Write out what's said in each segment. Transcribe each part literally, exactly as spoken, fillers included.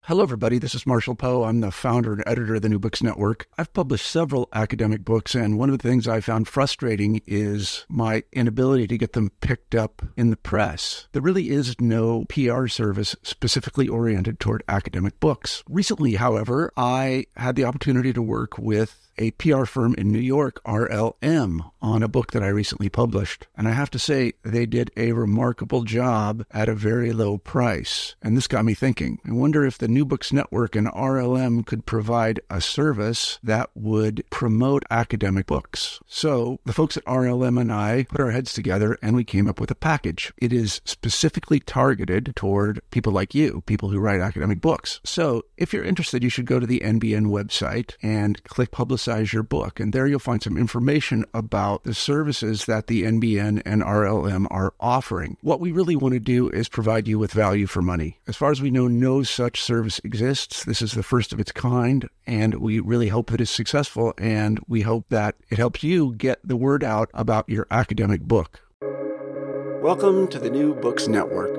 Hello, everybody. This is Marshall Poe. I'm the founder and editor of the New Books Network. I've published several academic books, and one of the things I found frustrating is my inability to get them picked up in the press. There really is no P R service specifically oriented toward academic books. Recently, however, I had the opportunity to work with a P R firm in New York, R L M, on a book that I recently published. And I have to say, they did a remarkable job at a very low price. And this got me thinking. I wonder if the New Books Network and R L M could provide a service that would promote academic books. So the folks at R L M and I put our heads together and we came up with a package. It is specifically targeted toward people like you, people who write academic books. So if you're interested, you should go to the N B N website and click Publicize your book. And there you'll find some information about the services that the N B N and R L M are offering. What we really want to do is provide you with value for money. As far as we know, no such service exists. This is the first of its kind, and we really hope that it's successful, and we hope that it helps you get the word out about your academic book. Welcome to the New Books Network.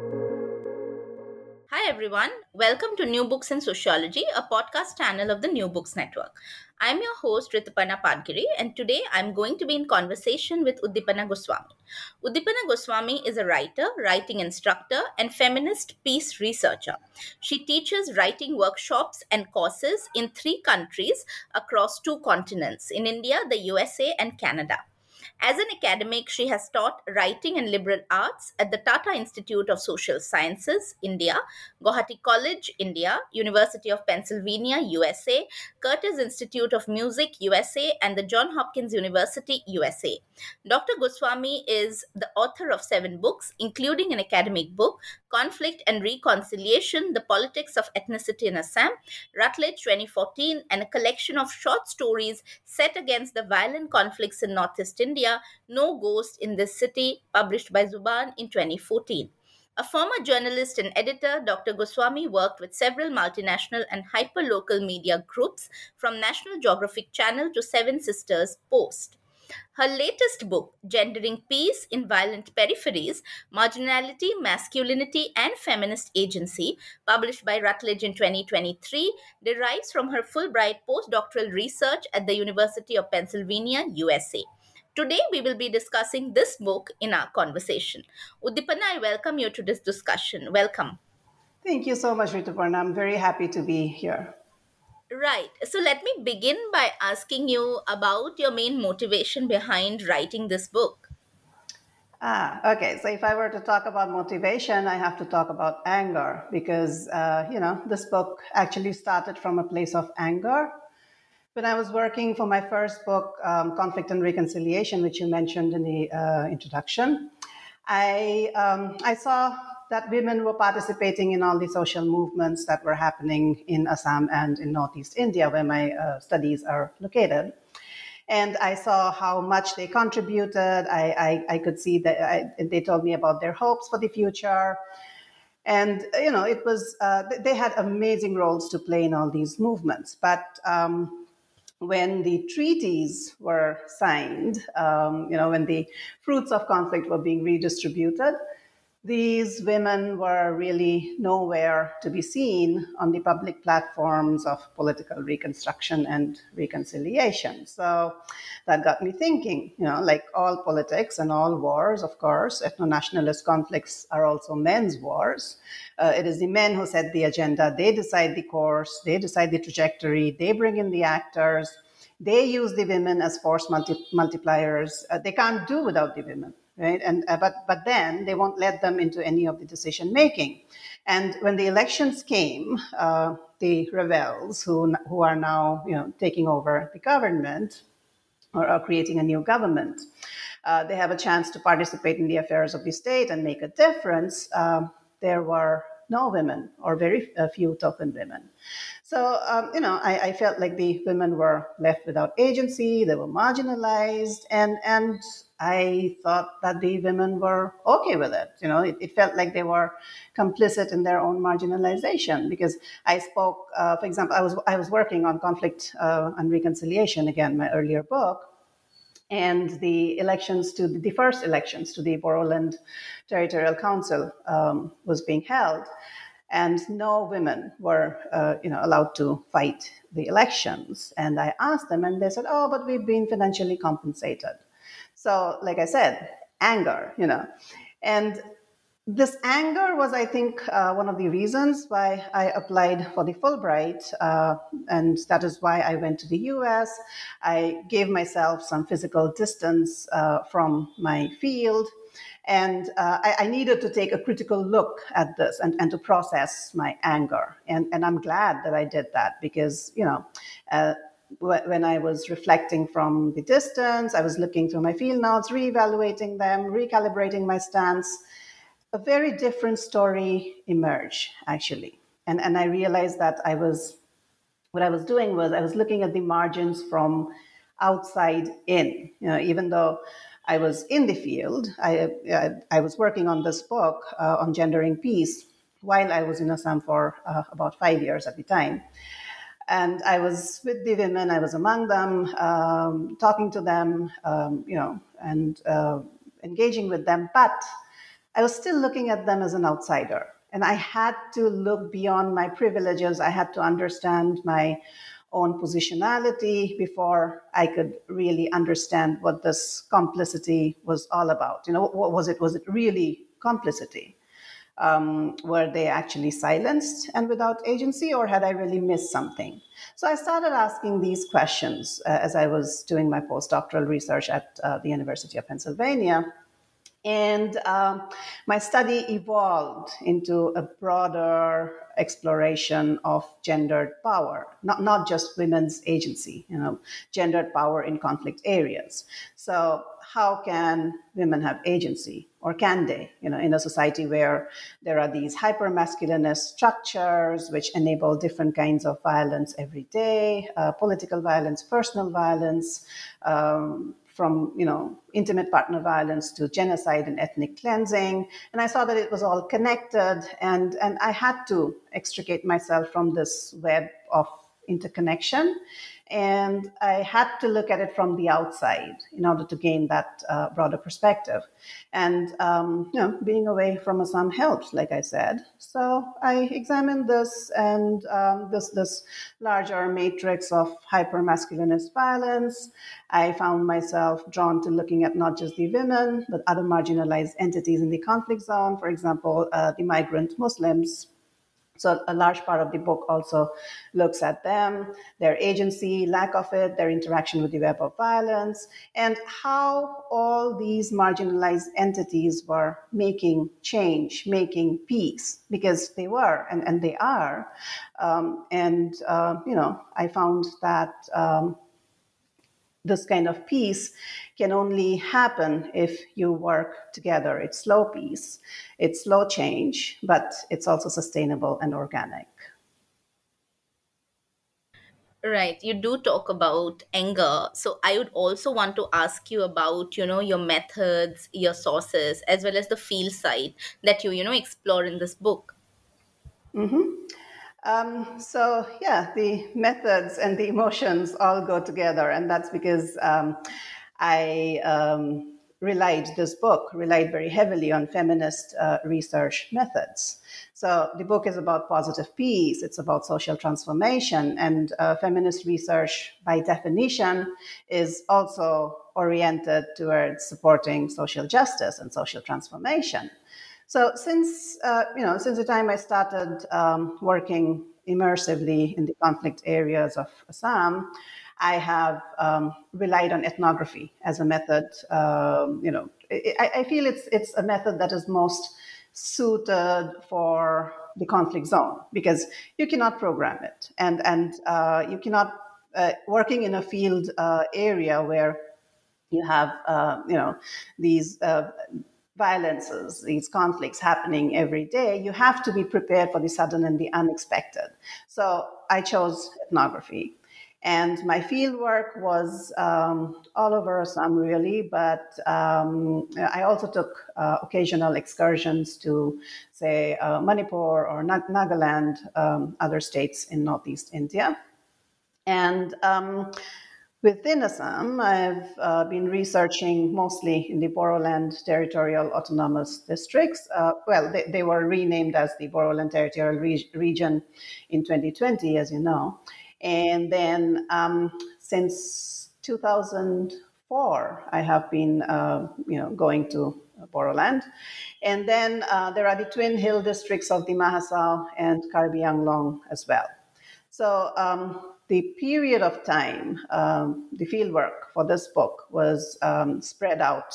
Hi everyone, welcome to New Books in Sociology, a podcast channel of the New Books Network. I'm your host Rituparna Padgiri, and today I'm going to be in conversation with Uddipana Goswami. Uddipana Goswami is a writer, writing instructor, and feminist peace researcher. She teaches writing workshops and courses in three countries across two continents, in India, the U S A, and Canada. As an academic, she has taught writing and liberal arts at the Tata Institute of Social Sciences, India, Guwahati College, India, University of Pennsylvania, U S A, Curtis Institute of Music, U S A, and the Johns Hopkins University, U S A. Doctor Goswami is the author of seven books, including an academic book, Conflict and Reconciliation, The Politics of Ethnicity in Assam, Routledge twenty fourteen, and a collection of short stories set against the violent conflicts in Northeast India, No Ghost in This City, published by Zuban in twenty fourteen. A former journalist and editor, Doctor Goswami worked with several multinational and hyper-local media groups, from National Geographic Channel to Seven Sisters Post. Her latest book, Gendering Peace in Violent Peripheries, Marginality, Masculinity, and Feminist Agency, published by Routledge in twenty twenty-three, derives from her Fulbright postdoctoral research at the University of Pennsylvania, U S A. Today, we will be discussing this book in our conversation. Uddipana, I welcome you to this discussion. Welcome. Thank you so much, Rituparna. I'm very happy to be here. Right. So let me begin by asking you about your main motivation behind writing this book. Ah, okay. So if I were to talk about motivation, I have to talk about anger because, uh, you know, this book actually started from a place of anger. When I was working for my first book, um, Conflict and Reconciliation, which you mentioned in the uh, introduction, I um, I saw that women were participating in all the social movements that were happening in Assam and in Northeast India, where my uh, studies are located. And I saw how much they contributed. I, I, I could see that I, they told me about their hopes for the future. And, you know, it was, uh, they had amazing roles to play in all these movements. But um, when the treaties were signed, um, you know, when the fruits of conflict were being redistributed, these women were really nowhere to be seen on the public platforms of political reconstruction and reconciliation. So that got me thinking, you know, like all politics and all wars, of course, ethno-nationalist conflicts are also men's wars. Uh, it is the men who set the agenda. They decide the course. They decide the trajectory. They bring in the actors. They use the women as force multi- multipliers. Uh, they can't do without the women. Right, and uh, but but then they won't let them into any of the decision making, and when the elections came, uh, the rebels who who are now you know taking over the government or are creating a new government, uh, they have a chance to participate in the affairs of the state and make a difference. Uh, there were no women or very uh, few token women. So, um, you know, I, I felt like the women were left without agency, they were marginalized, and and I thought that the women were okay with it. You know, it, it felt like they were complicit in their own marginalization because I spoke, uh, for example, I was I was working on Conflict uh, and Reconciliation, again, my earlier book, and the elections to the, the first elections to the Boroland Territorial Council um, was being held. and no women were, uh, you know, allowed to fight the elections. And I asked them, and they said, "Oh, but we've been financially compensated." So, like I said, anger, you know, and this anger was, I think, uh, one of the reasons why I applied for the Fulbright, uh, and that is why I went to the U S. I gave myself some physical distance uh, from my field, and uh, I, I needed to take a critical look at this and, and to process my anger. And, and I'm glad that I did that because, you know, uh, when I was reflecting from the distance, I was looking through my field notes, reevaluating them, recalibrating my stance. A very different story emerged, actually. And, and I realized that I was, what I was doing was I was looking at the margins from outside in. You know, even though I was in the field, I, I, I was working on this book uh, on gendering peace while I was in Assam for uh, about five years at the time. And I was with the women, I was among them, um, talking to them, um, you know, and uh, engaging with them. But I was still looking at them as an outsider. And I had to look beyond my privileges. I had to understand my own positionality before I could really understand what this complicity was all about. You know, what was it? Was it really complicity? Um, were they actually silenced and without agency, or had I really missed something? So I started asking these questions uh, as I was doing my postdoctoral research at uh, the University of Pennsylvania. And um, my study evolved into a broader exploration of gendered power, not, not just women's agency, you know, gendered power in conflict areas. So how can women have agency, or can they, you know, in a society where there are these hyper-masculinist structures which enable different kinds of violence every day, uh, political violence, personal violence, um, from, you know, intimate partner violence to genocide and ethnic cleansing. And I saw that it was all connected, and, and I had to extricate myself from this web of interconnection. And I had to look at it from the outside in order to gain that uh, broader perspective. And, um, you know, being away from Assam helps, like I said. So I examined this and um, this, this larger matrix of hyper-masculinist violence. I found myself drawn to looking at not just the women, but other marginalized entities in the conflict zone, for example, uh, the migrant Muslims. So a large part of the book also looks at them, their agency, lack of it, their interaction with the web of violence, and how all these marginalized entities were making change, making peace, because they were, and, and they are. Um, and, uh, you know, I found that um, this kind of peace can only happen if you work together. It's slow peace, it's slow change, but it's also sustainable and organic. Right, you do talk about anger. So I would also want to ask you about, you know, your methods, your sources, as well as the field side that you, you know, explore in this book. Mm-hmm. Um, so yeah, the methods and the emotions all go together, and that's because um, I um, relied this book relied very heavily on feminist uh, research methods. So the book is about positive peace, it's about social transformation, and uh, feminist research, by definition, is also oriented towards supporting social justice and social transformation. So since uh, you know, since the time I started um, working immersively in the conflict areas of Assam, I have um, relied on ethnography as a method. Um, you know, I, I feel it's it's a method that is most suited for the conflict zone because you cannot program it, and and uh, you cannot uh, working in a field uh, area where you have uh, you know these. Uh, violences, these conflicts happening every day, you have to be prepared for the sudden and the unexpected. So I chose ethnography. And my field work was um, all over Assam, really, but um, I also took uh, occasional excursions to, say, uh, Manipur or Nag- Nagaland, um, other states in Northeast India. And um, within Assam, I've uh, been researching mostly in the Bodoland Territorial Autonomous Districts. Uh, well, they, they were renamed as the Bodoland Territorial Re- Region in twenty twenty, as you know. And then um, since two thousand four, I have been, uh, you know, going to Bodoland. And then uh, there are the twin hill districts of the Mahasau and Karbi Anglong as well. So um, the period of time, um, the fieldwork for this book was um, spread out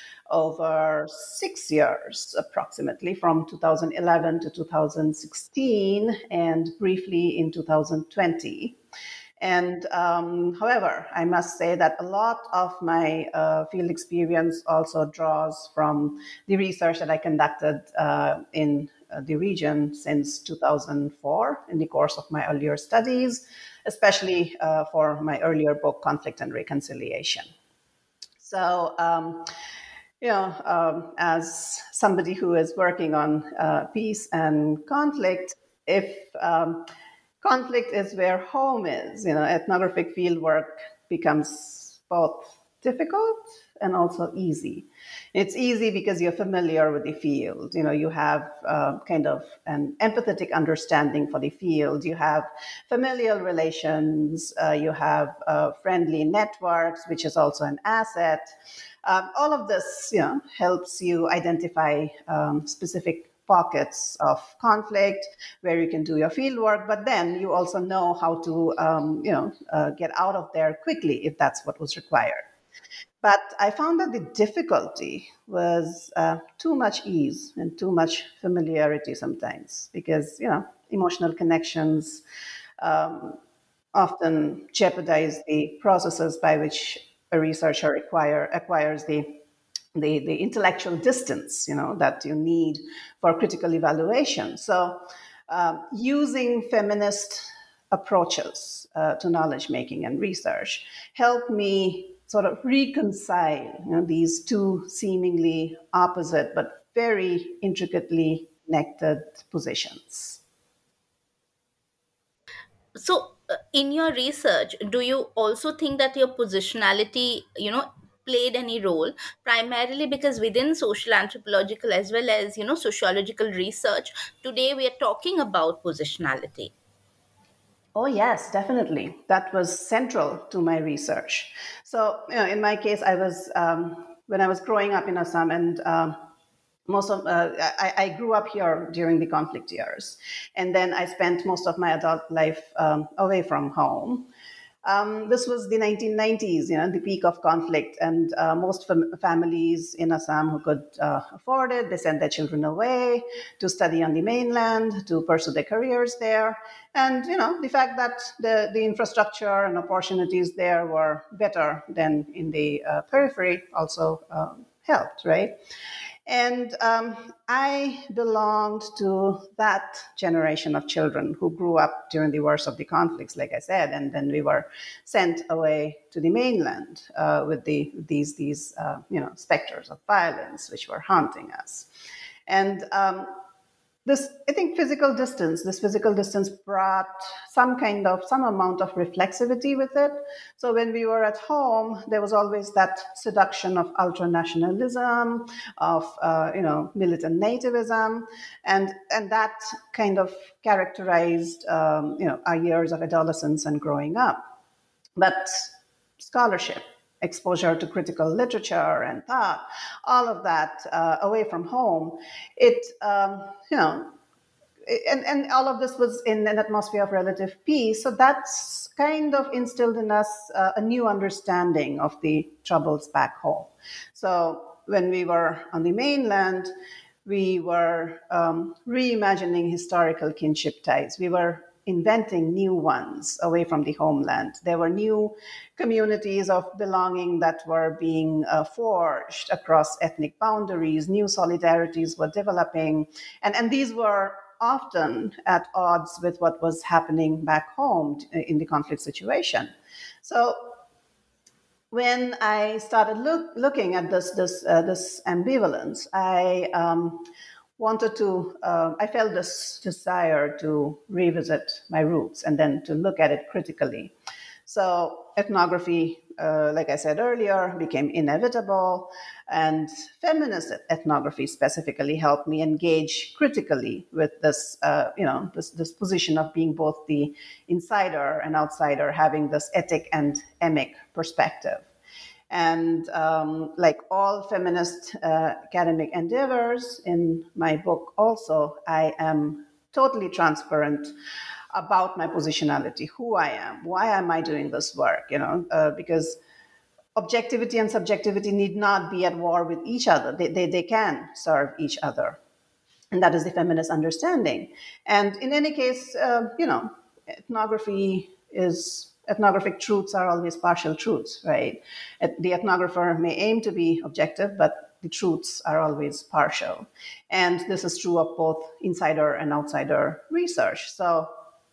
over six years, approximately, from two thousand eleven to two thousand sixteen, and briefly in two thousand twenty. And um, however, I must say that a lot of my uh, field experience also draws from the research that I conducted uh, in uh, the region since two thousand four in the course of my earlier studies, especially uh, for my earlier book, Conflict and Reconciliation. So, um, you know, um, as somebody who is working on uh, peace and conflict, if um, conflict is where home is, you know, ethnographic fieldwork becomes both difficult and also easy. It's easy because you're familiar with the field. You know, you have uh, kind of an empathetic understanding for the field. You have familial relations. Uh, you have uh, friendly networks, which is also an asset. Um, all of this, you know, helps you identify um, specific pockets of conflict where you can do your field work, but then you also know how to, um, you know, uh, get out of there quickly if that's what was required. But I found that the difficulty was uh, too much ease and too much familiarity sometimes, because, you know, emotional connections um, often jeopardize the processes by which a researcher acquire, acquires the the, the intellectual distance, you know, that you need for critical evaluation. So um, using feminist approaches uh, to knowledge making and research helped me sort of reconcile, you know, these two seemingly opposite but very intricately connected positions. So, uh, in your research, do you also think that your positionality, you know, played any role, primarily because within social anthropological as well as, you know, sociological research, today we are talking about positionality? Oh, yes, definitely. That was central to my research. So, you know, in my case, I was, um, when I was growing up in Assam, and um, most of, uh, I, I grew up here during the conflict years. And then I spent most of my adult life um, away from home. Um, this was the nineteen nineties, you know, the peak of conflict, and uh, most fam- families in Assam who could uh, afford it, they sent their children away to study on the mainland, to pursue their careers there. And, you know, the fact that the, the infrastructure and opportunities there were better than in the uh, periphery also um, helped, right? And um, I belonged to that generation of children who grew up during the worst of the conflicts, like I said, and then we were sent away to the mainland uh, with the these these uh, you know specters of violence which were haunting us. And um, this, I think, physical distance, this physical distance brought some kind of, some amount of reflexivity with it. So when we were at home, there was always that seduction of ultranationalism, of, uh, you know, militant nativism, and, and that kind of characterized, um, you know, our years of adolescence and growing up. But scholarship, exposure to critical literature and thought, all of that uh, away from home, it, um, you know, and, and all of this was in an atmosphere of relative peace. So that's kind of instilled in us uh, a new understanding of the troubles back home. So when we were on the mainland, we were um, reimagining historical kinship ties. We were inventing new ones away from the homeland. There were new communities of belonging that were being uh, forged across ethnic boundaries. New solidarities were developing. And, and these were often at odds with what was happening back home in the conflict situation. So when I started look, looking at this this uh, this ambivalence, I um, wanted to. Uh, I felt this desire to revisit my roots and then to look at it critically. So ethnography, uh, like I said earlier, became inevitable, and feminist ethnography specifically helped me engage critically with this, uh, you know, this, this position of being both the insider and outsider, having this etic and emic perspective. And um, like all feminist uh, academic endeavors in my book also, I am totally transparent about my positionality, who I am, why am I doing this work, you know, uh, because objectivity and subjectivity need not be at war with each other. They, they, they can serve each other. And that is the feminist understanding. And in any case, uh, you know, ethnography is, ethnographic truths are always partial truths, right? The ethnographer may aim to be objective, but the truths are always partial. And this is true of both insider and outsider research. So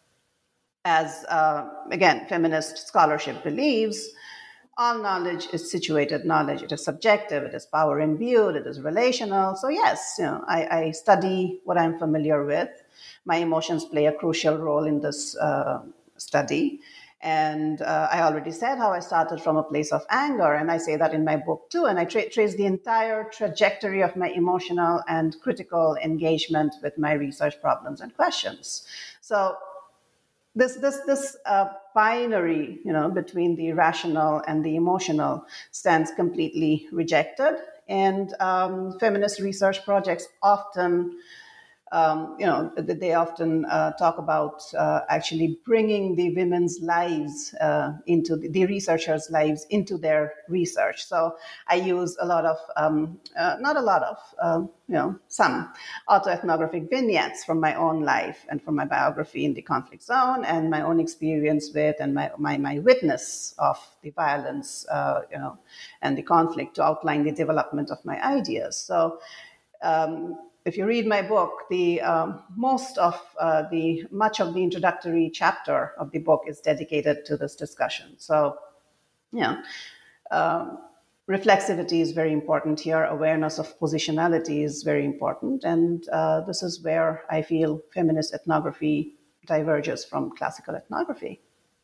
as, uh, again, feminist scholarship believes, all knowledge is situated knowledge. It is subjective, it is power imbued, it is relational. So yes, you know, I, I study what I'm familiar with. My emotions play a crucial role in this uh, study. And uh, I already said how I started from a place of anger, and I say that in my book too. And I tra- trace the entire trajectory of my emotional and critical engagement with my research problems and questions. So this this this uh, binary, you know, between the rational and the emotional stands completely rejected. And um, feminist research projects often, um, you know, they often uh, talk about uh, actually bringing the women's lives uh, into the, the researchers' lives into their research. So I use a lot of, um, uh, not a lot of, um, you know, some autoethnographic vignettes from my own life and from my biography in the conflict zone and my own experience with and my my, my witness of the violence, uh, you know, and the conflict to outline the development of my ideas. So. Um, If you read my book, the um, most of uh, the much of the introductory chapter of the book is dedicated to this discussion. So, yeah, um, reflexivity is very important here. Awareness of positionality is very important, and uh, this is where I feel feminist ethnography diverges from classical ethnography.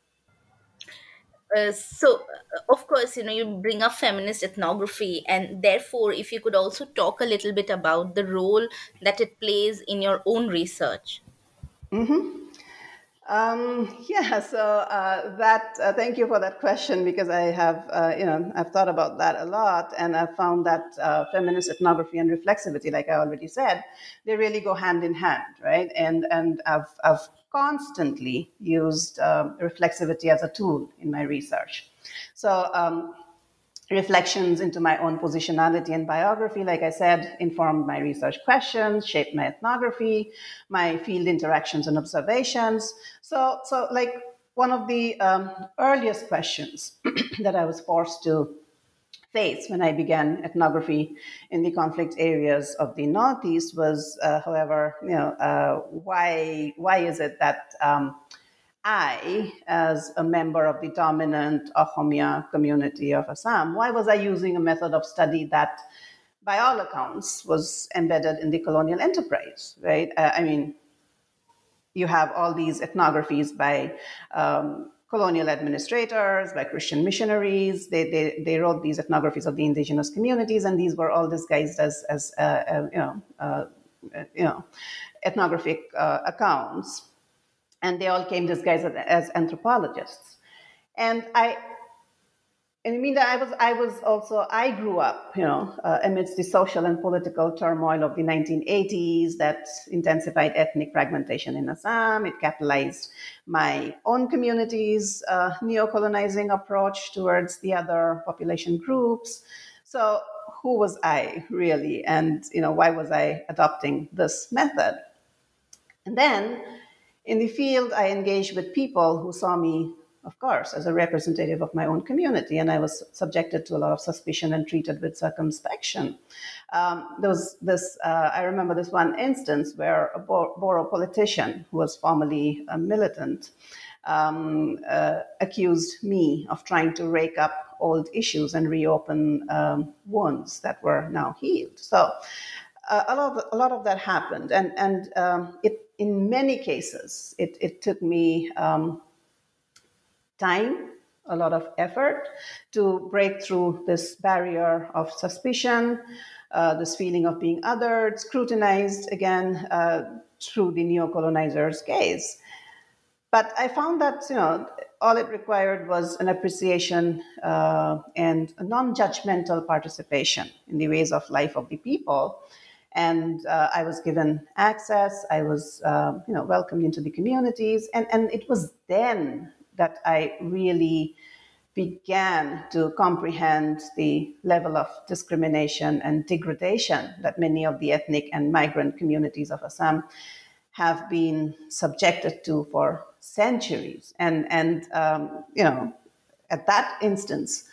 Uh, so, uh, of course, you know, you bring up feminist ethnography, and therefore, if you could also talk a little bit about the role that it plays in your own research. Um, yeah, so uh, that uh, thank you for that question, because I have uh, you know I've thought about that a lot, and I've found that uh, feminist ethnography and reflexivity, like I already said, they really go hand in hand, right? And and I've I've constantly used um, reflexivity as a tool in my research. So. Um, Reflections into my own positionality and biography, like I said, informed my research questions, shaped my ethnography, my field interactions and observations. So, so like one of the um, earliest questions that I was forced to face when I began ethnography in the conflict areas of the Northeast was, uh, however, you know, uh, why why is it that um, I, as a member of the dominant Ahomya community of Assam, why was I using a method of study that, by all accounts, was embedded in the colonial enterprise, right? Uh, I mean, you have all these ethnographies by um, colonial administrators, by Christian missionaries. They, they, they wrote these ethnographies of the indigenous communities, and these were all disguised as, as uh, uh, you know, uh, you know, ethnographic uh, accounts. And they all came disguised as anthropologists. And I, and I mean that I was, I was also, I grew up, you know, uh, amidst the social and political turmoil of the nineteen eighties that intensified ethnic fragmentation in Assam. It catalyzed my own community's uh, neo-colonizing approach towards the other population groups. So who was I really? And, you know, why was I adopting this method? And then in the field, I engaged with people who saw me, of course, as a representative of my own community, and I was subjected to a lot of suspicion and treated with circumspection. Um, there was this, uh, I remember this one instance where a Boro politician who was formerly a militant um, uh, accused me of trying to rake up old issues and reopen um, wounds that were now healed. So uh, a lot of, a lot of that happened, and and um, it in many cases it it took me um, time a lot of effort to break through this barrier of suspicion, uh, this feeling of being othered, scrutinized again uh, through the neo-colonizer's gaze. But I found that, you know, all it required was an appreciation uh, and a non-judgmental participation in the ways of life of the people. And uh, I was given access. I was, uh, you know, welcomed into the communities, and and it was then that I really began to comprehend the level of discrimination and degradation that many of the ethnic and migrant communities of Assam have been subjected to for centuries. And, and um, you know, at that instance,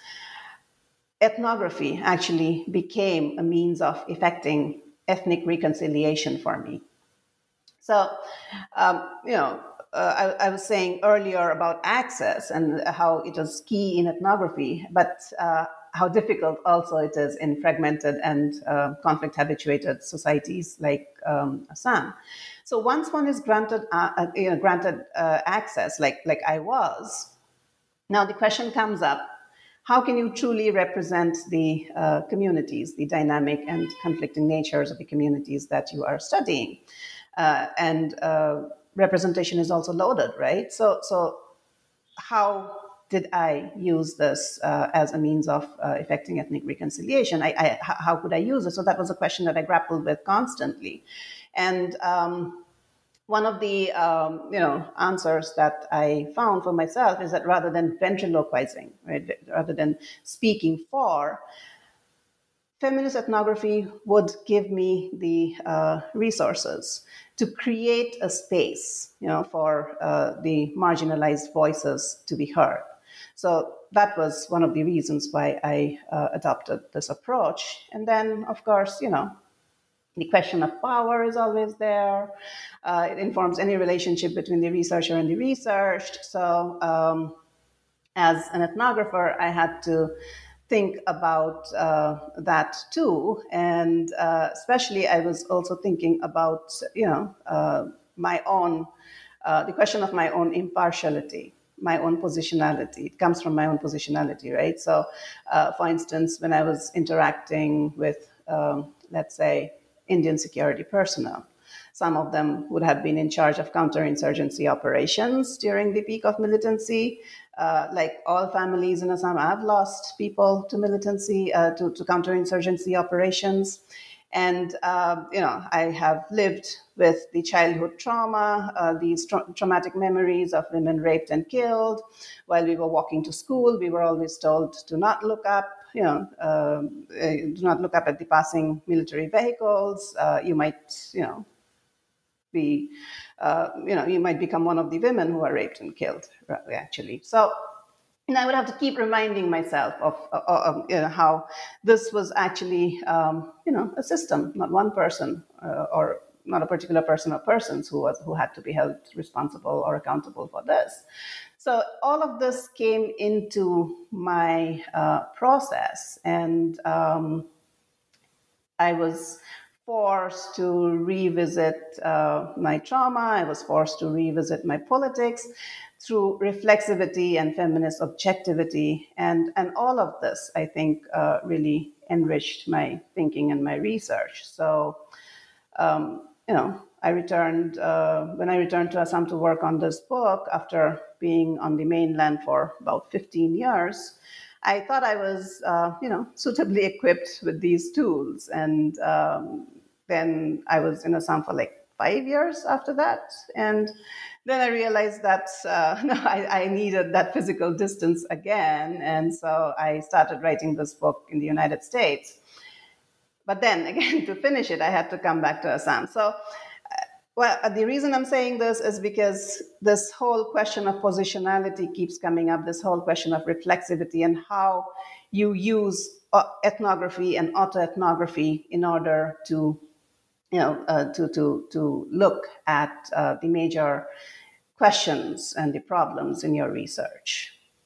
ethnography actually became a means of effecting ethnic reconciliation for me. So, um, you know, uh, I, I was saying earlier about access and how it was key in ethnography, but uh, how difficult also it is in fragmented and uh, conflict-habituated societies like um, Assam. So once one is granted, uh, you know, granted uh, access, like like I was, now the question comes up: how can you truly represent the uh, communities, the dynamic and conflicting natures of the communities that you are studying? Uh, and uh, representation is also loaded, right? So, so how did I use this uh, as a means of uh, effecting ethnic reconciliation? I, I, how could I use it? So that was a question that I grappled with constantly. And um, one of the um, you know answers that I found for myself is that rather than ventriloquizing, right, rather than speaking for, feminist ethnography would give me the uh, resources to create a space, you know, for uh, the marginalized voices to be heard. So that was one of the reasons why I uh, adopted this approach. And then, of course, you know, the question of power is always there. Uh, it informs any relationship between the researcher and the researched. So um, as an ethnographer, I had to think about uh, that too. And uh, especially I was also thinking about, you know, uh, my own, uh, the question of my own impartiality, my own positionality. It comes from my own positionality, right? So, uh, for instance, when I was interacting with, um, let's say, Indian security personnel, some of them would have been in charge of counterinsurgency operations during the peak of militancy. Uh, like all families in Assam, I've lost people to militancy, uh, to, to counterinsurgency operations. And, uh, you know, I have lived with the childhood trauma, uh, these tra- traumatic memories of women raped and killed. While we were walking to school, we were always told to not look up, you know, uh, do not look up at the passing military vehicles. Uh, you might, you know, be, uh, you know, you might become one of the women who are raped and killed, actually. So, and I would have to keep reminding myself of, of, of you know, how this was actually, um, you know, a system, not one person uh, or not a particular person or persons who was who had to be held responsible or accountable for this. So all of this came into my uh, process, and um, I was forced to revisit uh, my trauma. I was forced to revisit my politics through reflexivity and feminist objectivity. And, and all of this, I think, uh, really enriched my thinking and my research. So, um, you know, I returned, uh, when I returned to Assam to work on this book after being on the mainland for about fifteen years, I thought I was, uh, you know, suitably equipped with these tools. And um, then I was in Assam for like five years after that. And then I realized that uh, no, I, I needed that physical distance again. And so I started writing this book in the United States. But then again, to finish it, I had to come back to Assam. So, well, the reason I'm saying this is because this whole question of positionality keeps coming up, this whole question of reflexivity and how you use ethnography and autoethnography in order to, you know, uh, to, to, to look at uh, the major questions and the problems in your research.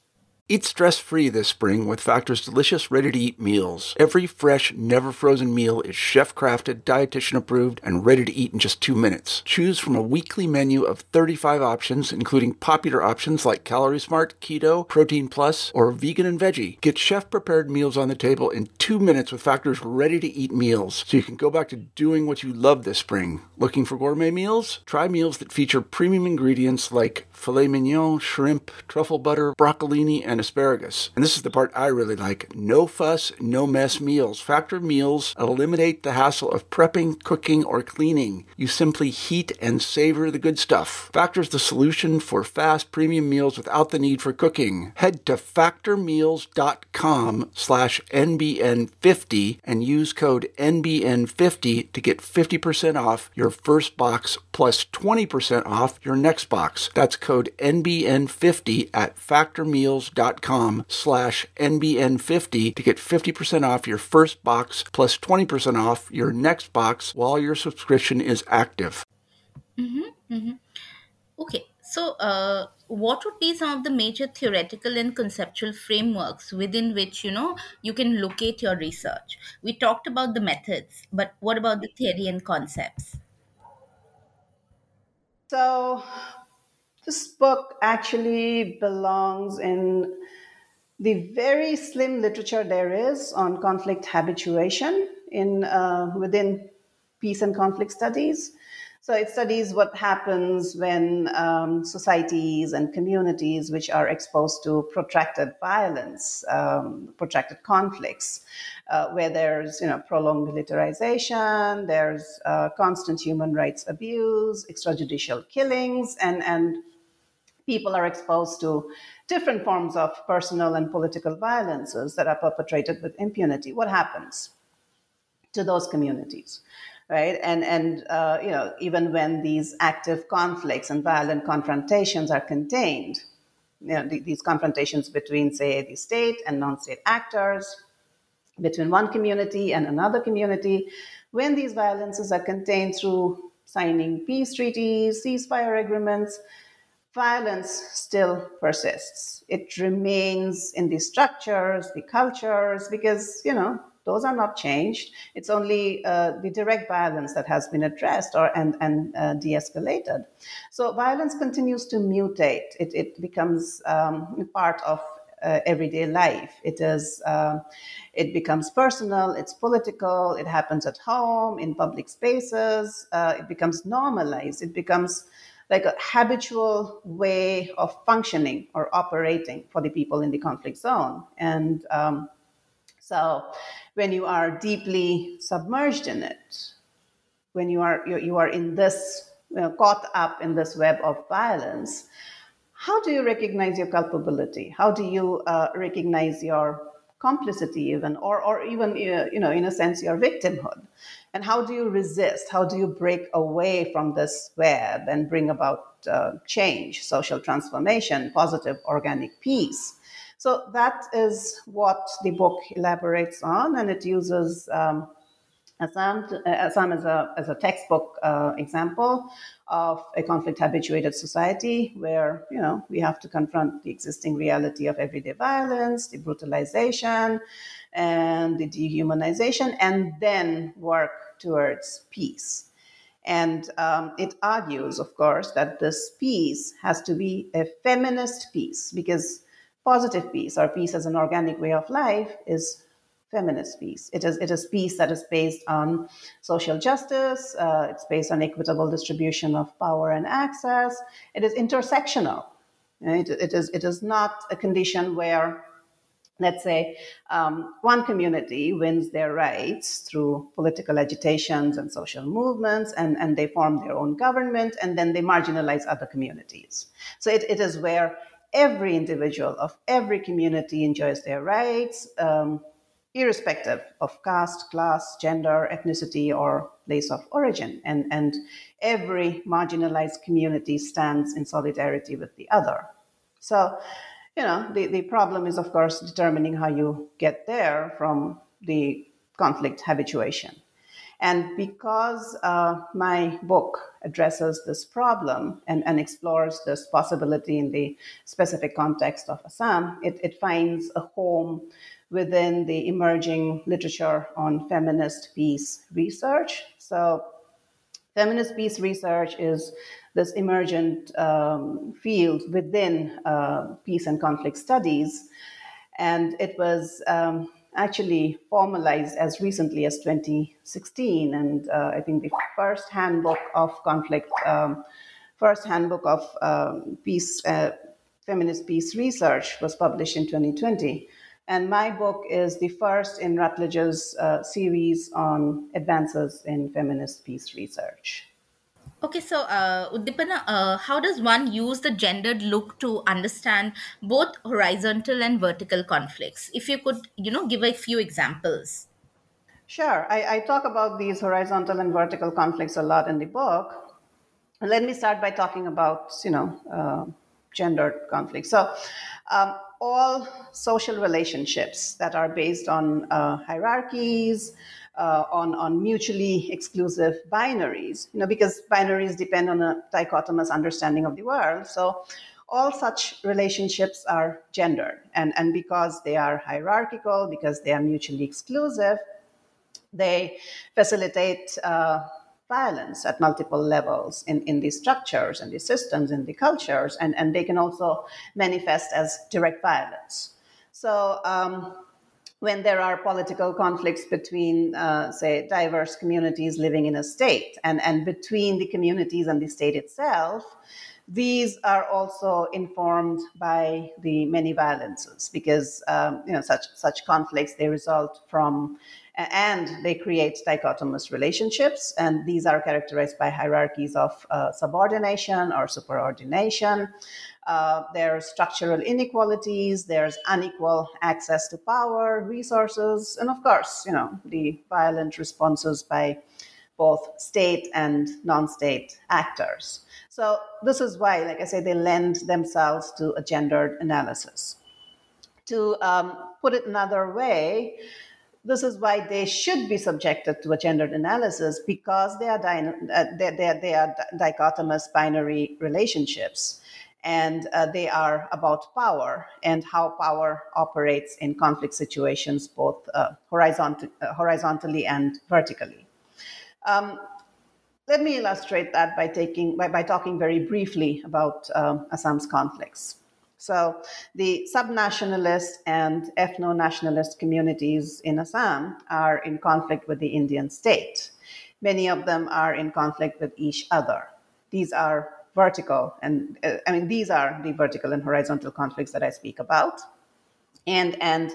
Eat stress-free this spring with Factor's delicious, ready-to-eat meals. Every fresh, never-frozen meal is chef-crafted, dietitian-approved, and ready to eat in just two minutes. Choose from a weekly menu of thirty-five options, including popular options like Calorie Smart, Keto, Protein Plus, or Vegan and Veggie. Get chef-prepared meals on the table in two minutes with Factor's ready-to-eat meals, so you can go back to doing what you love this spring. Looking for gourmet meals? Try meals that feature premium ingredients like filet mignon, shrimp, truffle butter, broccolini, and asparagus. And this is the part I really like. No fuss, no mess meals. Factor meals eliminate the hassle of prepping, cooking, or cleaning. You simply heat and savor the good stuff. Factor's the solution for fast premium meals without the need for cooking. Head to factormeals.com slash NBN50 and use code N B N fifty to get fifty percent off your first box plus twenty percent off your next box. That's code N B N fifty at factormeals.com slash N B N fifty to get fifty percent off your first box plus twenty percent off your next box while your subscription is active. Mm-hmm, mm-hmm. Okay, so uh, what would be some of the major theoretical and conceptual frameworks within which, you know, you can locate your research? We talked about the methods, but what about the theory and concepts? So, this book actually belongs in the very slim literature there is on conflict habituation in uh, within peace and conflict studies. So it studies what happens when um, societies and communities which are exposed to protracted violence, um, protracted conflicts, uh, where there's you know prolonged militarization, there's uh, constant human rights abuse, extrajudicial killings, and and people are exposed to different forms of personal and political violences that are perpetrated with impunity. What happens to those communities, right? And and uh, you know, even when these active conflicts and violent confrontations are contained, you know, th- these confrontations between, say, the state and non-state actors, between one community and another community, when these violences are contained through signing peace treaties, ceasefire agreements, violence still persists. It remains in the structures, the cultures, because, you know, those are not changed. It's only uh, the direct violence that has been addressed or and, and uh, de-escalated. So violence continues to mutate. It, it becomes um, part of uh, everyday life. It is. Uh, it becomes personal. It's political. It happens at home, in public spaces. Uh, it becomes normalized. It becomes like a habitual way of functioning or operating for the people in the conflict zone. And um, so when you are deeply submerged in it, when you are you, you are in this, you know, caught up in this web of violence, how do you recognize your culpability? How do you uh, recognize your complicity even, or, or even, uh, you know, in a sense, your victimhood? And how do you resist? How do you break away from this web and bring about uh, change, social transformation, positive organic peace? So that is what the book elaborates on, and it uses um, Assam, to, uh, Assam as a, as a textbook uh, example of a conflict-habituated society where, you know, we have to confront the existing reality of everyday violence, the brutalization, and the dehumanization, and then work towards peace. And um, it argues, of course, that this peace has to be a feminist peace, because positive peace, or peace as an organic way of life, is feminist peace. It is, it is peace that is based on social justice. Uh, it's based on equitable distribution of power and access. It is intersectional. Right? It, is, it is not a condition where, let's say, um, one community wins their rights through political agitations and social movements, and, and they form their own government, and then they marginalize other communities. So it, it is where every individual of every community enjoys their rights, um, irrespective of caste, class, gender, ethnicity, or place of origin. And, and every marginalized community stands in solidarity with the other. So, you know, the, the problem is, of course, determining how you get there from the conflict habituation. And because uh, my book addresses this problem and, and explores this possibility in the specific context of Assam, it, it finds a home within the emerging literature on feminist peace research. So feminist peace research is this emergent um, field within uh, peace and conflict studies. And it was um, actually formalized as recently as twenty sixteen. And uh, I think the first handbook of conflict, um, first handbook of um, peace, uh, feminist peace research was published in twenty twenty. And my book is the first in Routledge's uh, series on advances in feminist peace research. Okay, so uh, Uddipana, uh, how does one use the gendered look to understand both horizontal and vertical conflicts? If you could, you know, give a few examples. Sure, I, I talk about these horizontal and vertical conflicts a lot in the book. Let me start by talking about, you know, uh, gendered conflicts. So, um, all social relationships that are based on uh, hierarchies, uh, on on mutually exclusive binaries, you know, because binaries depend on a dichotomous understanding of the world. So, all such relationships are gendered, and and because they are hierarchical, because they are mutually exclusive, they facilitate uh, violence at multiple levels in, in these structures and these systems and the cultures, and, and they can also manifest as direct violence. So um, when there are political conflicts between, uh, say, diverse communities living in a state and, and between the communities and the state itself, these are also informed by the many violences because um, you know such such conflicts, they result from and they create dichotomous relationships, and these are characterized by hierarchies of uh, subordination or superordination. Uh, there's structural inequalities, there's unequal access to power, resources, and of course, you know, the violent responses by both state and non-state actors. So this is why, like I say, they lend themselves to a gendered analysis. To um, put it another way, this is why they should be subjected to a gendered analysis, because they are, dy- uh, they, they, they are dichotomous binary relationships. And uh, they are about power and how power operates in conflict situations, both uh, horizont- uh, horizontally and vertically. Um, let me illustrate that by taking by, by talking very briefly about um, Assam's conflicts. So, the subnationalist and ethno-nationalist communities in Assam are in conflict with the Indian state. Many of them are in conflict with each other. These are vertical, and uh, I mean these are the vertical and horizontal conflicts that I speak about. And and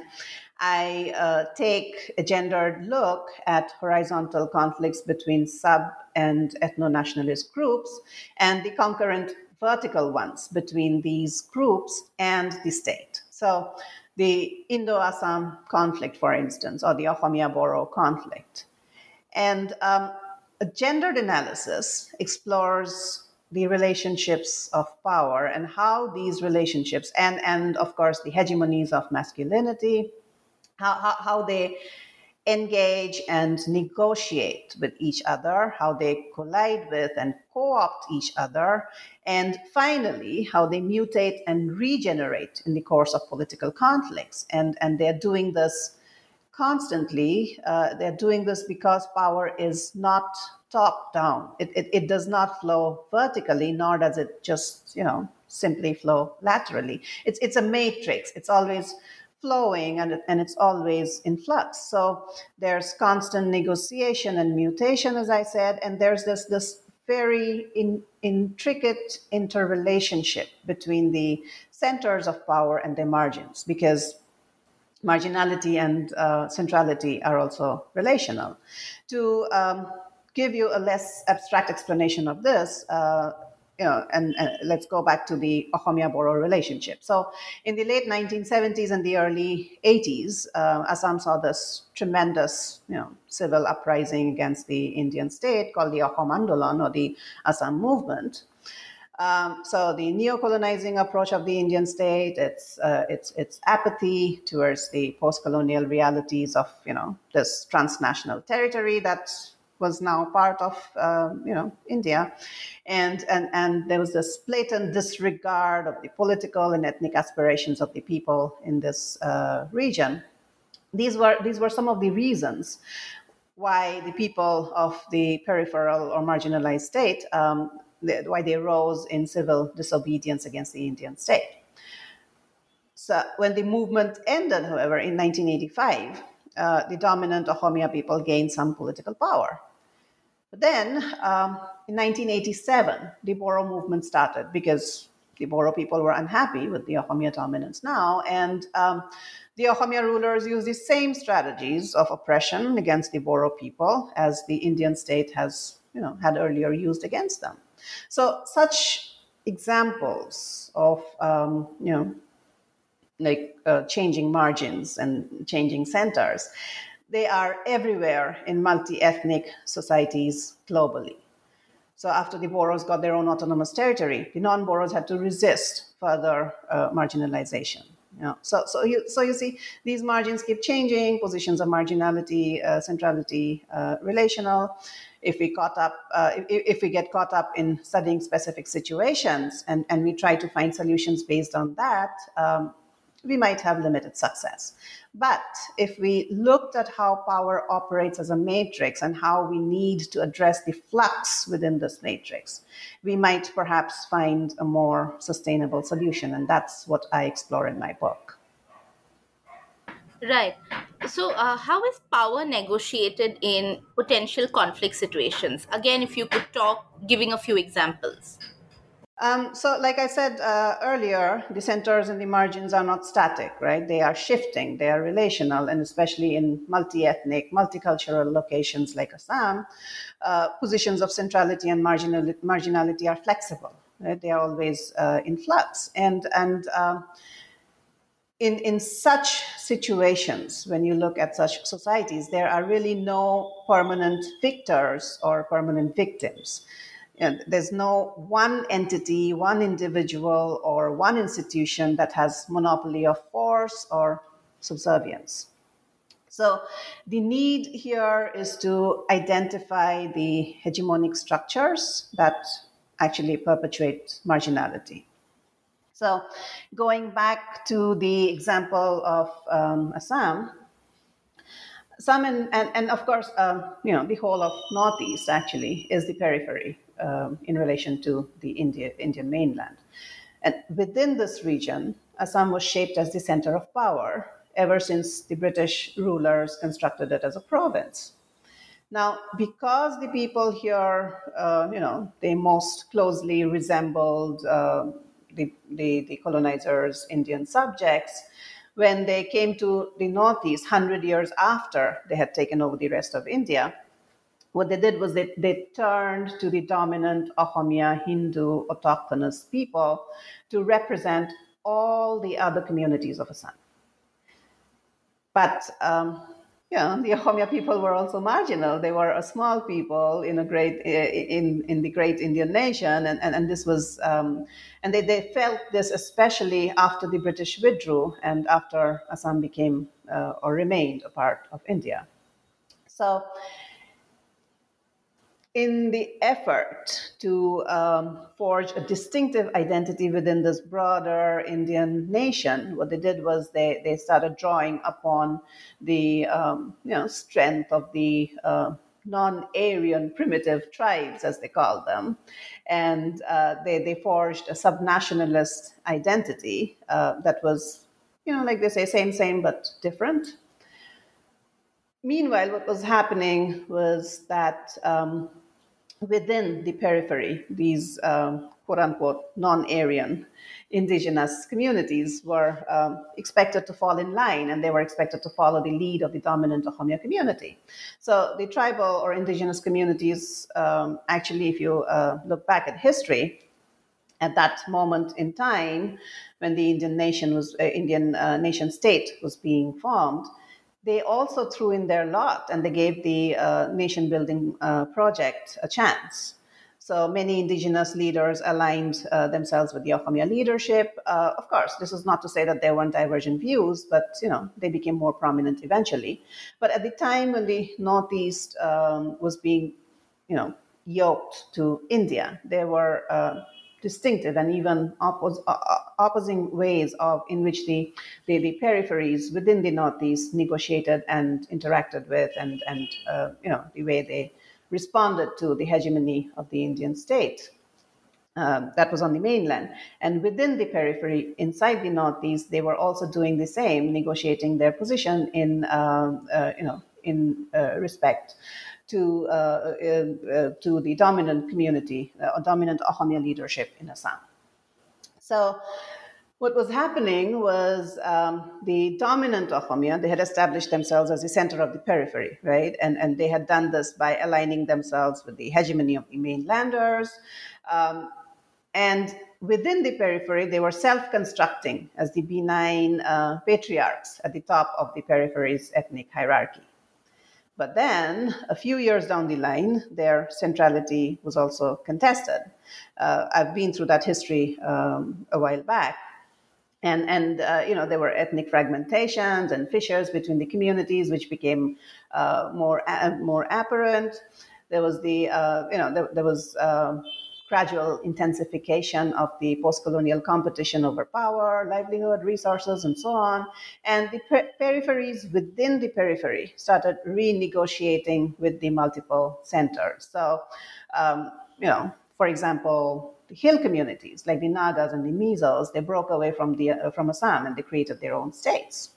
I uh, take a gendered look at horizontal conflicts between sub and ethno-nationalist groups and the concurrent vertical ones between these groups and the state. So the Indo-Assam conflict, for instance, or the Oromia-Boro conflict. And um, a gendered analysis explores the relationships of power and how these relationships, and, and of course, the hegemonies of masculinity, how, how, how they engage and negotiate with each other, how they collide with and co-opt each other, and finally, how they mutate and regenerate in the course of political conflicts. And, and they're doing this constantly. Uh, they're doing this because power is not top down. It, it, it does not flow vertically, nor does it just, you know, simply flow laterally. It's, it's a matrix. It's always flowing, and, and it's always in flux. So there's constant negotiation and mutation, as I said, and there's this, this very in, intricate interrelationship between the centers of power and their margins, because marginality and uh, centrality are also relational. To um, give you a less abstract explanation of this, uh, you know, and, and let's go back to the Oromia-Boro relationship. So in the late nineteen seventies and the early eighties, uh, Assam saw this tremendous, you know, civil uprising against the Indian state called the Ahom Andolan, or the Assam movement. Um, so the neo-colonizing approach of the Indian state, its uh, its its apathy towards the post-colonial realities of, you know, this transnational territory that was now part of, uh, you know, India. And, and, and there was this blatant disregard of the political and ethnic aspirations of the people in this uh, region. These were, these were some of the reasons why the people of the peripheral or marginalized state, um, the, why they rose in civil disobedience against the Indian state. So when the movement ended, however, in nineteen eighty-five, uh, the dominant Ahomia people gained some political power. But then um, in nineteen eighty-seven, the Boro movement started because the Boro people were unhappy with the Ahomia dominance now, and um, the Ahomia rulers used the same strategies of oppression against the Boro people as the Indian state has, you know, had earlier used against them. So such examples of, um, you know, like uh, changing margins and changing centers, they are everywhere in multi-ethnic societies globally. So after the Boros got their own autonomous territory, the non-Boros had to resist further uh, marginalization. You know, so, so, you, so you see, these margins keep changing, positions of marginality, uh, centrality, uh, relational. If we caught up, uh, if, if we get caught up in studying specific situations and, and we try to find solutions based on that, um, we might have limited success. But if we looked at how power operates as a matrix and how we need to address the flux within this matrix, we might perhaps find a more sustainable solution. And that's what I explore in my book. Right. So, uh, how is power negotiated in potential conflict situations? Again, if you could talk, giving a few examples. Um, so, like I said uh, earlier, the centers and the margins are not static, right? They are shifting, they are relational, and especially in multi-ethnic, multicultural locations like Assam, uh, positions of centrality and marginal, marginality are flexible, right? They are always uh, in flux. And, and um, in, in such situations, when you look at such societies, there are really no permanent victors or permanent victims. And there's no one entity, one individual, or one institution that has monopoly of force or subservience. So the need here is to identify the hegemonic structures that actually perpetuate marginality. So going back to the example of um, Assam, some in, and, and of course, um, you know, the whole of Northeast actually is the periphery um, in relation to the India, Indian mainland. And within this region, Assam was shaped as the center of power ever since the British rulers constructed it as a province. Now, because the people here, uh, you know, they most closely resembled uh, the, the, the colonizers' Indian subjects, when they came to the Northeast one hundred years after they had taken over the rest of India, what they did was they, they turned to the dominant Ahomia Hindu autochthonous people to represent all the other communities of Assam. But um, you know, the Ahomia people were also marginal. They were a small people in a great in in the great Indian nation, and and, and this was um, and they, they felt this especially after the British withdrew and after Assam became uh, or remained a part of India. So, in the effort to um, forge a distinctive identity within this broader Indian nation, what they did was they, they started drawing upon the um, you know, strength of the uh, non-Aryan primitive tribes, as they called them. And uh, they, they forged a subnationalist identity uh, that was, you know, like they say, same, same, but different. Meanwhile, what was happening was that um, within the periphery, these um, quote-unquote non-Aryan indigenous communities were um, expected to fall in line, and they were expected to follow the lead of the dominant Ahomia community. So the tribal or indigenous communities, um, actually, if you uh, look back at history, at that moment in time, when the Indian nation was uh, Indian uh, nation state was being formed, they also threw in their lot and they gave the uh, nation building uh, project a chance. So many indigenous leaders aligned uh, themselves with the Oromia leadership. Uh, of course, this is not to say that there weren't divergent views, but you know they became more prominent eventually. But at the time when the Northeast um, was being, you know, yoked to India, there were uh, distinctive and even oppos- uh, opposing ways of in which the, the the peripheries within the Northeast negotiated and interacted with, and and uh, you know the way they responded to the hegemony of the Indian state. Um, that was on the mainland. And within the periphery, inside the Northeast, they were also doing the same, negotiating their position in, uh, uh, you know, in uh, respect to uh, uh, uh, to the dominant community, uh, dominant Oromia leadership in Assam. So what was happening was um, the dominant Oromia, they had established themselves as the center of the periphery, right? And, and they had done this by aligning themselves with the hegemony of the mainlanders. Um, and within the periphery, they were self-constructing as the benign uh, patriarchs at the top of the periphery's ethnic hierarchy. But then, a few years down the line, their centrality was also contested. Uh, I've been through that history um, a while back. And, and uh, you know, there were ethnic fragmentations and fissures between the communities, which became uh, more, uh, more apparent. There was the, uh, you know, there, there was uh, gradual intensification of the post-colonial competition over power, livelihood, resources, and so on. And the per- peripheries within the periphery started renegotiating with the multiple centers. So, um, you know, for example, the hill communities like the Nagas and the Mizos, they broke away from the uh, from Assam and they created their own states.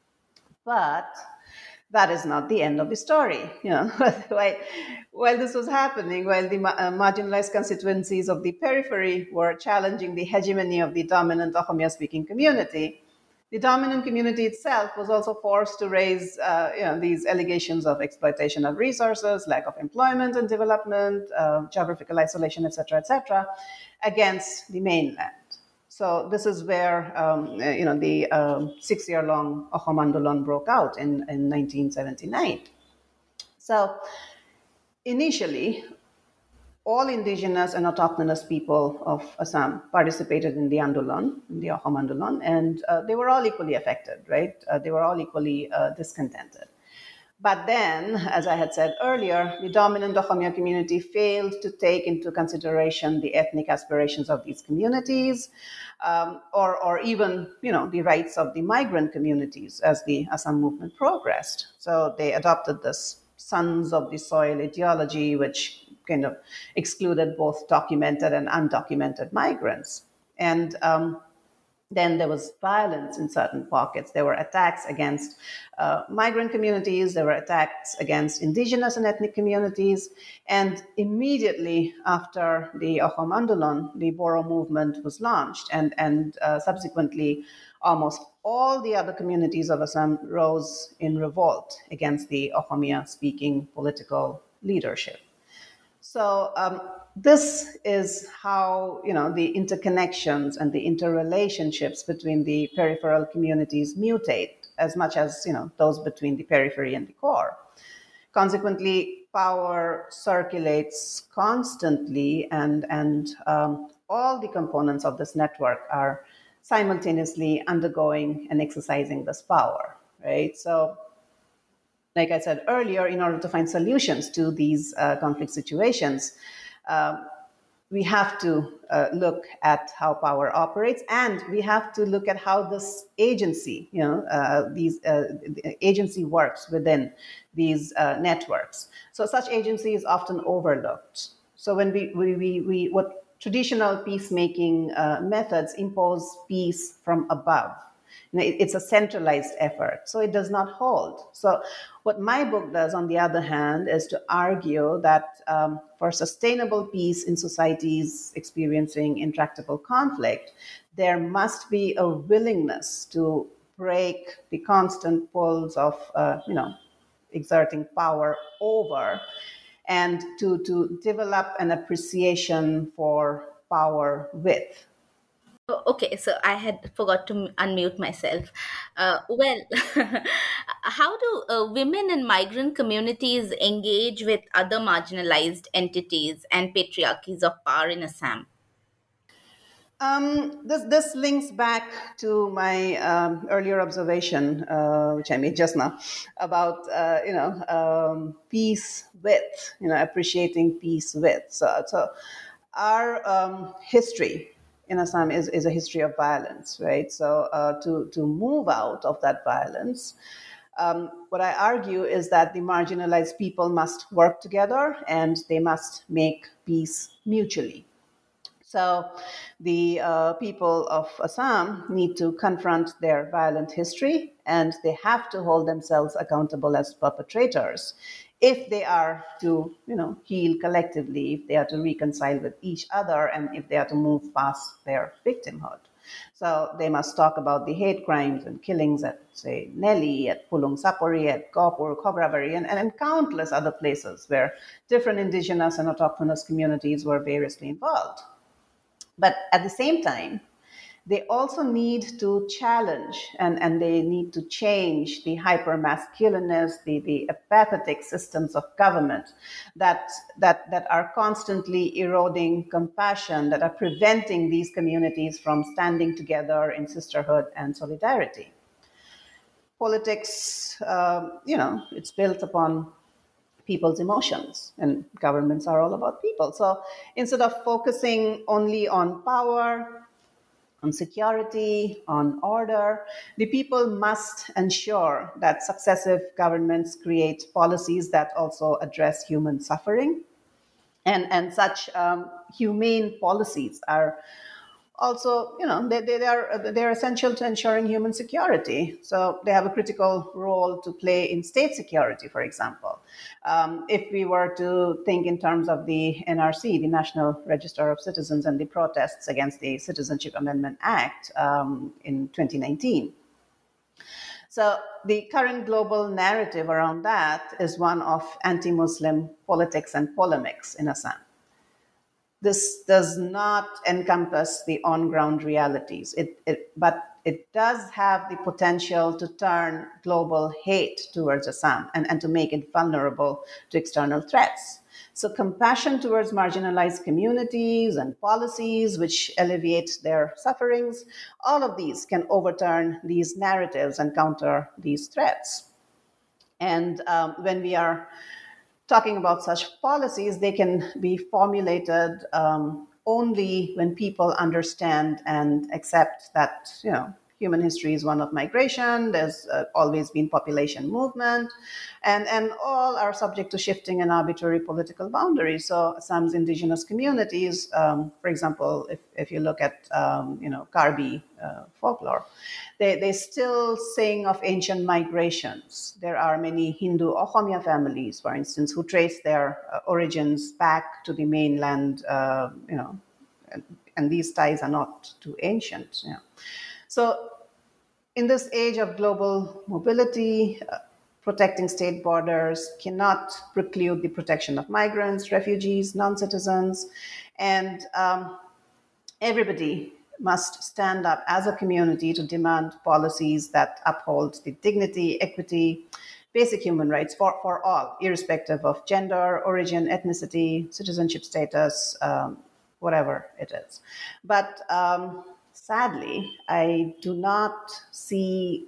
But that is not the end of the story. You know, while, while this was happening, while the uh, marginalized constituencies of the periphery were challenging the hegemony of the dominant Oromia-speaking community, the dominant community itself was also forced to raise uh, you know, these allegations of exploitation of resources, lack of employment and development, uh, geographical isolation, et cetera, et cetera, against the mainland. So this is where um, you know the um, six-year-long Ohomandolon broke out in, in nineteen seventy-nine. So initially, all indigenous and autochthonous people of Assam participated in the Andolon, in the Ohomandolon, and uh, they were all equally affected, right? Uh, they were all equally uh, discontented. But then, as I had said earlier, the dominant Oromia community failed to take into consideration the ethnic aspirations of these communities, um, or, or even, you know, the rights of the migrant communities as the Assam movement progressed. So they adopted this sons of the soil ideology, which kind of excluded both documented and undocumented migrants. And um, then there was violence in certain pockets. There were attacks against uh, migrant communities. There were attacks against indigenous and ethnic communities. And immediately after the Ohomandolon, the Boro movement was launched. And, and uh, subsequently, almost all the other communities of Assam rose in revolt against the Oromia-speaking political leadership. So um, this is how, you know, the interconnections and the interrelationships between the peripheral communities mutate as much as, you know, those between the periphery and the core. Consequently, power circulates constantly, and, and um, all the components of this network are simultaneously undergoing and exercising this power, right? So like I said earlier, in order to find solutions to these uh, conflict situations, um, we have to uh, look at how power operates, and we have to look at how this agency, you know, uh, these uh, the agency works within these uh, networks. So such agency is often overlooked. So when we we we, we what traditional peacemaking uh, methods impose peace from above. It's a centralized effort, so it does not hold. So what my book does, on the other hand, is to argue that um, for sustainable peace in societies experiencing intractable conflict, there must be a willingness to break the constant pulls of, uh, you know, exerting power over, and to, to develop an appreciation for power with. Oh, okay, so I had forgot to m- unmute myself. Uh, well, how do uh, women in migrant communities engage with other marginalized entities and patriarchies of power in Assam? Um, this this links back to my um, earlier observation, uh, which I made just now, about uh, you know um, peace with, you know, appreciating peace with. So, so our um, history in Assam is, is a history of violence, right? So uh, to to move out of that violence, um, what I argue is that the marginalized people must work together and they must make peace mutually. So the uh, people of Assam need to confront their violent history and they have to hold themselves accountable as perpetrators if they are to, you know, heal collectively, if they are to reconcile with each other, and if they are to move past their victimhood. So they must talk about the hate crimes and killings at, say, Nelly, at Pulung Sapori, at Gopur, Khobraveri, and, and in countless other places where different indigenous and autochthonous communities were variously involved. But at the same time, they also need to challenge and, and they need to change the hyper-masculinist, the, the apathetic systems of government that, that, that are constantly eroding compassion, that are preventing these communities from standing together in sisterhood and solidarity. Politics, um, you know, it's built upon people's emotions, and governments are all about people. So instead of focusing only on power, on security, on order, the people must ensure that successive governments create policies that also address human suffering. And, and such um, humane policies are also, you know, they, they are they're essential to ensuring human security. So they have a critical role to play in state security, for example. Um, if we were to think in terms of the N R C, the National Register of Citizens, and the protests against the Citizenship Amendment Act um, in twenty nineteen. So the current global narrative around that is one of anti-Muslim politics and polemics in Assam. This does not encompass the on-ground realities, it, it, but it does have the potential to turn global hate towards Assam and, and to make it vulnerable to external threats. So compassion towards marginalized communities and policies which alleviate their sufferings, all of these can overturn these narratives and counter these threats. And um, when we are talking about such policies, they can be formulated um, only when people understand and accept that, you know, human history is one of migration. There's uh, always been population movement, and, and all are subject to shifting and arbitrary political boundaries. So some indigenous communities, um, for example, if, if you look at, um, you know, Karbi uh, folklore, they, they still sing of ancient migrations. There are many Hindu Ohomia families, for instance, who trace their uh, origins back to the mainland, uh, you know, and, and these ties are not too ancient. You know. So in this age of global mobility, uh, protecting state borders cannot preclude the protection of migrants, refugees, non-citizens, and um, everybody must stand up as a community to demand policies that uphold the dignity, equity, basic human rights for, for all, irrespective of gender, origin, ethnicity, citizenship status, um, whatever it is. But um, sadly, I do not see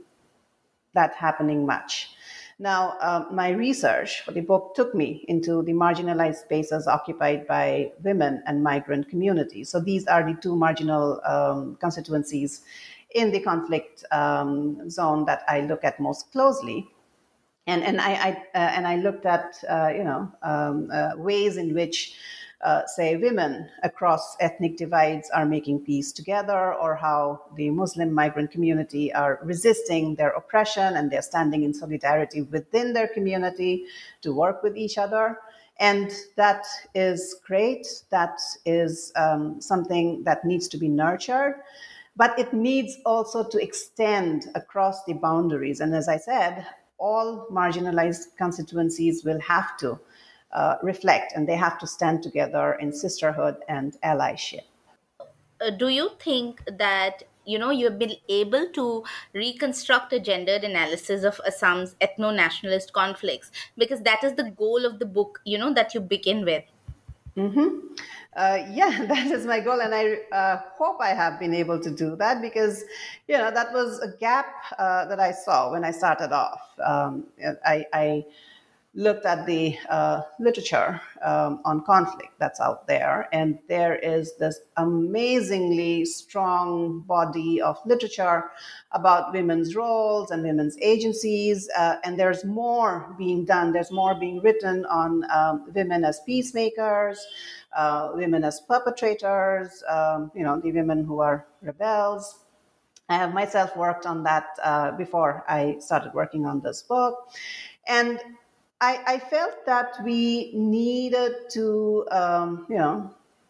that happening much. Now, uh, my research for the book took me into the marginalized spaces occupied by women and migrant communities. So these are the two marginal um, constituencies in the conflict um, zone that I look at most closely. And, and, I, I uh, and I looked at, uh, you know, um, uh, ways in which uh, say, women across ethnic divides are making peace together, or how the Muslim migrant community are resisting their oppression and they're standing in solidarity within their community to work with each other. And that is great. That is um, something that needs to be nurtured. But it needs also to extend across the boundaries. And as I said, all marginalized constituencies will have to uh, reflect, and they have to stand together in sisterhood and allyship. uh, do you think that you know you've been able to reconstruct a gendered analysis of Assam's ethno-nationalist conflicts, because that is the goal of the book, you know, that you begin with? Mm-hmm. Uh, yeah, that is my goal, and I uh, hope I have been able to do that because, you know, that was a gap uh, that I saw when I started off. Um, I, I looked at the uh, literature um, on conflict that's out there, and there is this amazingly strong body of literature about women's roles and women's agencies, uh, and there's more being done. There's more being written on um, women as peacemakers, uh, women as perpetrators, um, you know, the women who are rebels. I have myself worked on that uh, before I started working on this book. And I, I felt that we needed to, um, you know,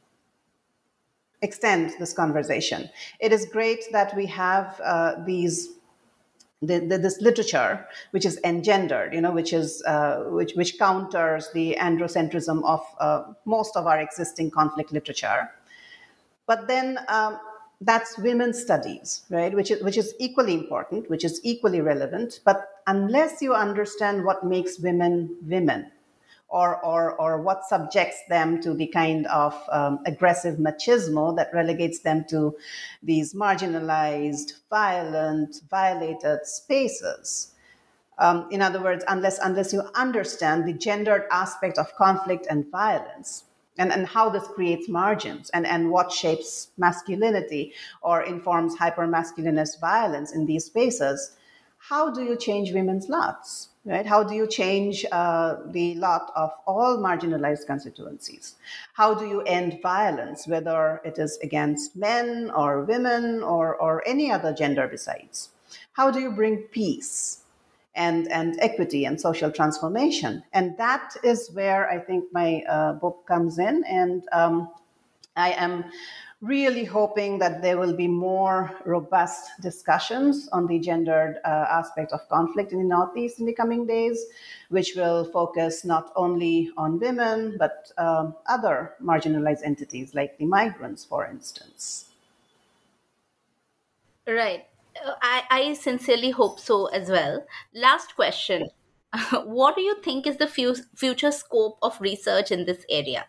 extend this conversation. It is great that we have uh, these the, the, this literature which is engendered, you know, which is uh, which which counters the androcentrism of uh, most of our existing conflict literature. But then um, that's women's studies, right? Which is which is equally important, which is equally relevant. But unless you understand what makes women women, or or or what subjects them to the kind of um, aggressive machismo that relegates them to these marginalized, violent, violated spaces. Um, in other words, unless unless you understand the gendered aspect of conflict and violence, and, and how this creates margins, and, and what shapes masculinity or informs hypermasculinist violence in these spaces, how do you change women's lots? Right? How do you change uh, the lot of all marginalized constituencies? How do you end violence, whether it is against men or women or, or any other gender besides? How do you bring peace and, and equity and social transformation? And that is where I think my uh, book comes in. And um, I am really hoping that there will be more robust discussions on the gendered uh, aspect of conflict in the Northeast in the coming days, which will focus not only on women, but um, other marginalized entities like the migrants, for instance. Right. Uh, I, I sincerely hope so as well. Last question. What do you think is the fu- future scope of research in this area?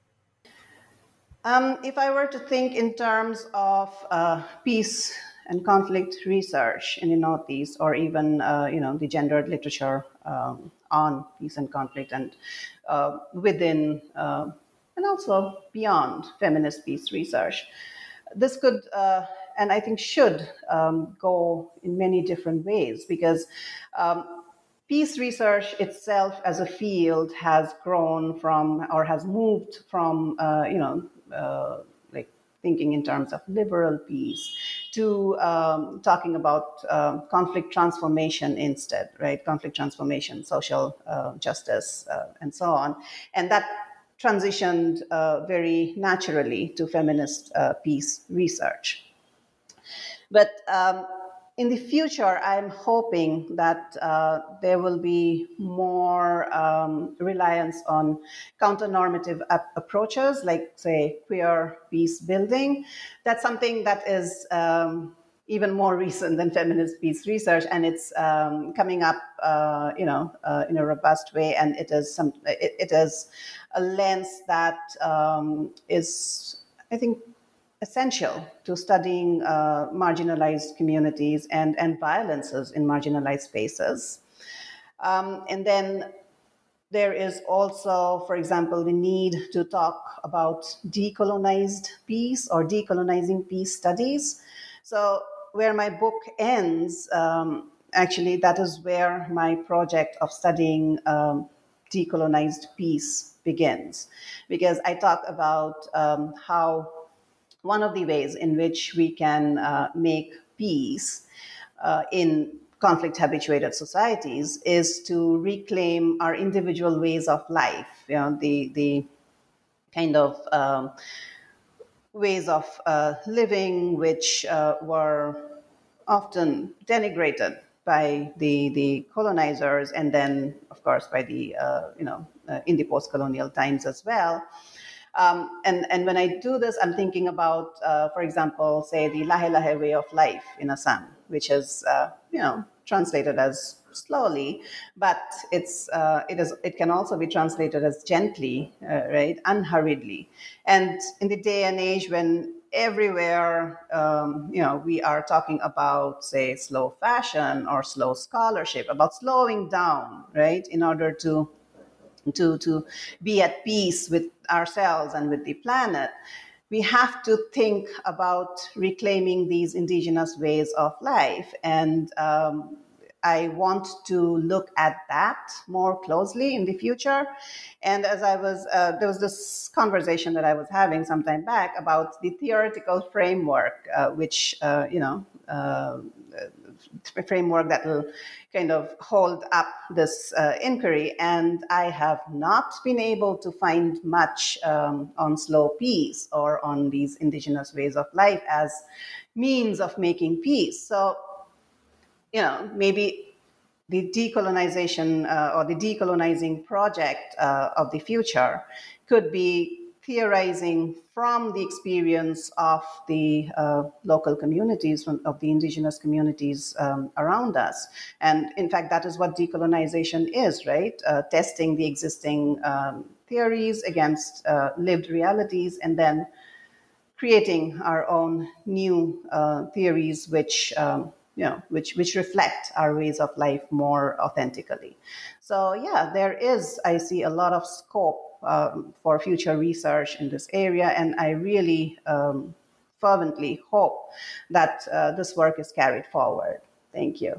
Um, if I were to think in terms of uh, peace and conflict research in the Northeast, or even uh, you know the gendered literature um, on peace and conflict, and uh, within uh, and also beyond feminist peace research, this could uh, and I think should um, go in many different ways, because um, peace research itself as a field has grown from, or has moved from, uh, you know, uh, like thinking in terms of liberal peace to um, talking about um, conflict transformation instead, right? Conflict transformation, social uh, justice, uh, and so on. And that transitioned uh, very naturally to feminist uh, peace research. But um, in the future, I'm hoping that uh, there will be more um, reliance on counter-normative ap- approaches, like, say, queer peace building. That's something that is um, even more recent than feminist peace research, and it's um, coming up, uh, you know, uh, in a robust way. And it is some, it, it is a lens that um, is, I think, essential to studying uh, marginalized communities and, and violences in marginalized spaces. Um, and then there is also, for example, the need to talk about decolonized peace or decolonizing peace studies. So, where my book ends, um, actually, that is where my project of studying um, decolonized peace begins. Because I talk about um, how one of the ways in which we can uh, make peace uh, in conflict habituated societies is to reclaim our individual ways of life, you know, the, the kind of um, ways of uh, living which uh, were often denigrated by the, the colonizers, and then, of course, by the, uh, you know, uh, in the post colonial times as well. Um, and, and when I do this, I'm thinking about, uh, for example, say the Lahe Lahe way of life in Assam, which is, uh, you know, translated as slowly, but it's uh, it is it can also be translated as gently, uh, right, unhurriedly. And in the day and age when everywhere, um, you know, we are talking about, say, slow fashion or slow scholarship, about slowing down, right, in order to to to be at peace with ourselves and with the planet, we have to think about reclaiming these indigenous ways of life. And um, I want to look at that more closely in the future. And as I was, uh, there was this conversation that I was having some time back about the theoretical framework, uh, which, uh, you know, uh, framework that will kind of hold up this uh, inquiry. And I have not been able to find much um, on slow peace or on these indigenous ways of life as means of making peace. So, you know, maybe the decolonization uh, or the decolonizing project uh, of the future could be theorizing from the experience of the uh, local communities, from, of the indigenous communities um, around us. And in fact, that is what decolonization is, right? Uh, testing the existing um, theories against uh, lived realities, and then creating our own new uh, theories which um, you know which which reflect our ways of life more authentically. So yeah, there is, I see a lot of scope um, for future research in this area, and I really um, fervently hope that uh, this work is carried forward. Thank you.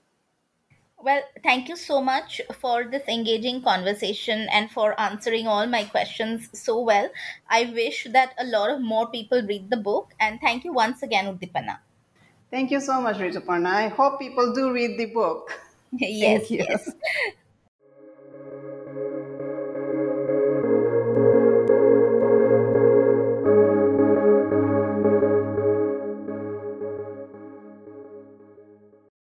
Well, thank you so much for this engaging conversation and for answering all my questions so well. I wish that a lot of more people read the book. And thank you once again, Uddipana. Thank you so much, Rituparna. I hope people do read the book. Yes, Thank you. yes.